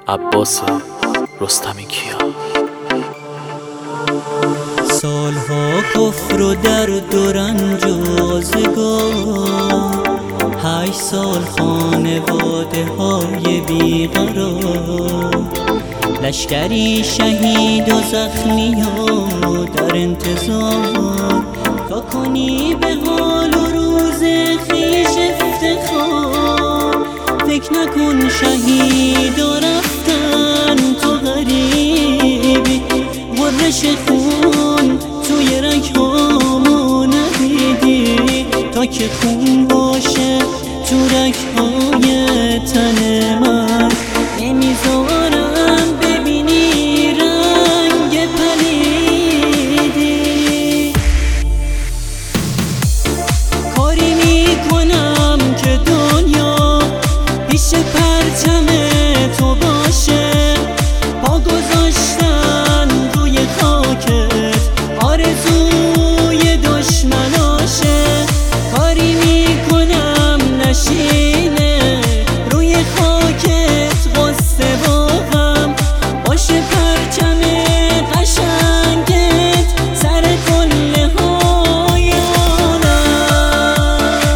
عباس رستمی کیا. سالها کفر و درد و رنج و آزگار، 8 سال خانواده های بیقرار، لشکری شهید و زخمی و در انتظار، تا کنی به حال و روز خویش افتخار. فکر نکن شهید و رفتن تو غریبی، غرش خون توی رگ‌هامو ندیدی، تا که خون باشه تو رگ‌های تن من، نمیذارم ببینی رنگ پلیدی. کاری میکنم که دنیا پیش پرچم تو باشه، پا گذاشتن روی خاکت آرزوی دشمناشه. کاری میکنم نشینه روی خاکت غصه و غم، باشه پرچم قشنگت سر قله های عالم.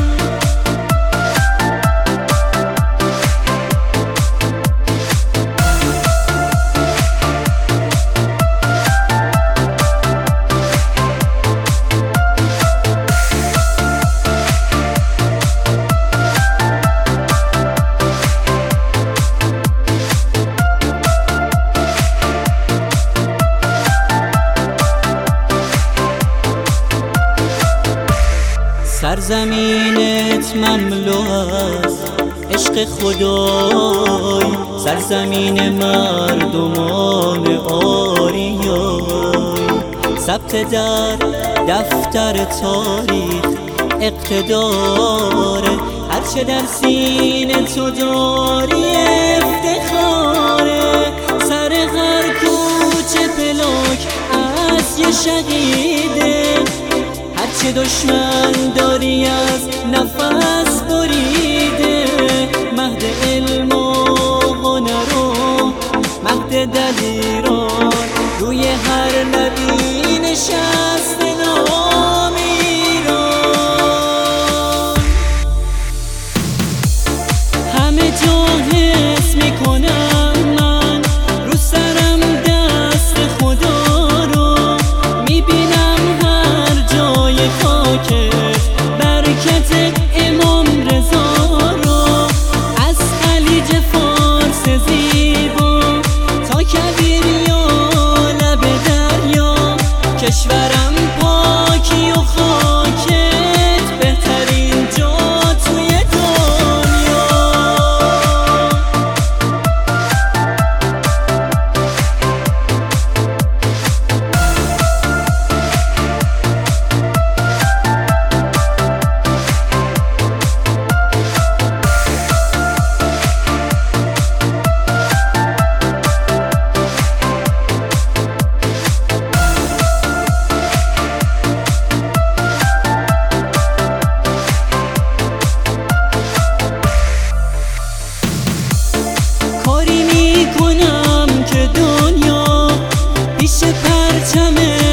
سرزمینت مملو از عشق خدای، سرزمین مردمان آریای، ثبت در دفتر تاریخ اقتداره، هرچه در سینه تو داری افتخاره. سر هر کوچه پلاک از یه شهیده، هرچه دشمن داری از نفس بریده. مهد علم و هنر و مهد دلیران، روی هر لبی نشسته نام ایران. همه جا حس میکنم من رو سرم دست خدا رو، میبینم برکت امام رضا رو، از خلیج فارس زیبا تا کویر یا لب دریا. کشورم پاکی و خاکت بهترین جا توی دنیا. پیش پرچم